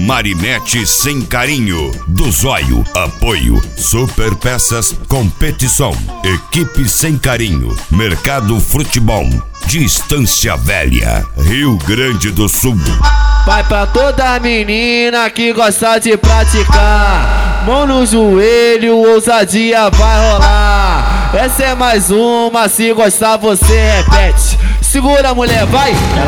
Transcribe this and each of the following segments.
Marinete Sem Carinho, do Zóio. Apoio Super Peças Competição, Equipe Sem Carinho, Mercado Futebol, Distância Velha, Rio Grande do Sul. Vai pra toda menina que gosta de praticar, mão no joelho, ousadia vai rolar. Essa é mais uma, se gostar você repete. Segura, mulher, vai!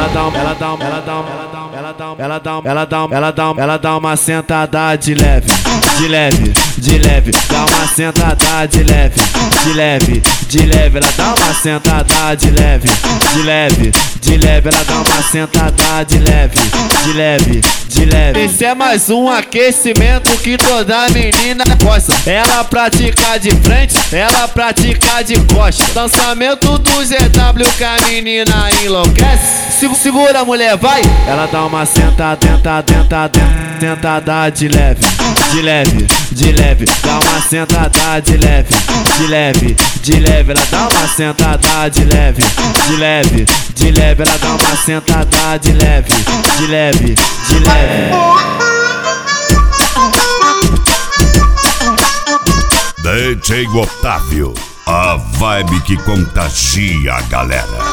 Ela dá uma sentada de leve, de leve, de leve. Dá uma sentada de leve, de leve, de leve. Ela dá uma sentada de leve, de leve, de leve. Ela dá uma sentada de leve, de leve, de leve. Esse é mais um aquecimento que toda menina gosta. Ela pratica de frente, ela pratica de costa. Lançamento do ZW que a menina enlouquece. Segura, mulher, vai! Ela dá uma sentada de leve, de leve, de leve. Dá uma sentada de leve, de leve, de leve. Ela dá uma sentada de leve, de leve, de leve. Ela dá uma sentada de leve, de leve, de leve. DJ Otávio, a vibe que contagia a galera.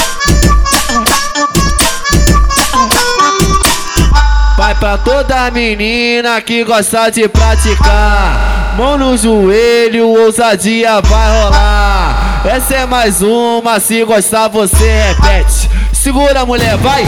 Vai pra toda menina que gosta de praticar, mão no joelho, ousadia vai rolar. Essa é mais uma, se gostar você repete. Segura, mulher, vai!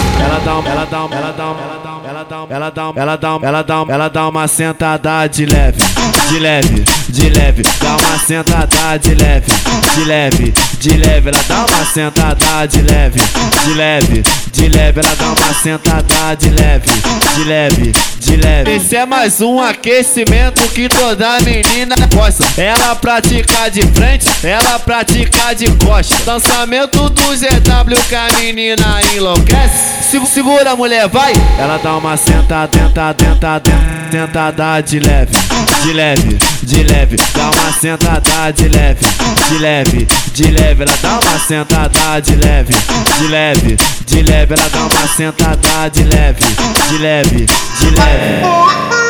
Ela dá uma sentada de leve, de leve, de leve. Dá uma sentada de leve, de leve, de leve. Ela dá uma sentada de leve, de leve, de leve. Ela dá uma sentada de leve, de leve, de leve. Esse é mais um aquecimento que toda menina gosta. Ela pratica de frente, ela pratica de costa. Lançamento do ZW que a menina enlouquece. Segura, mulher, vai! Ela dá uma sentada de leve, de leve, de leve. Dá uma sentada de leve, de leve, de leve. Ela dá uma sentada de leve, de leve, de leve. Ela dá uma sentada de leve, de leve, de leve.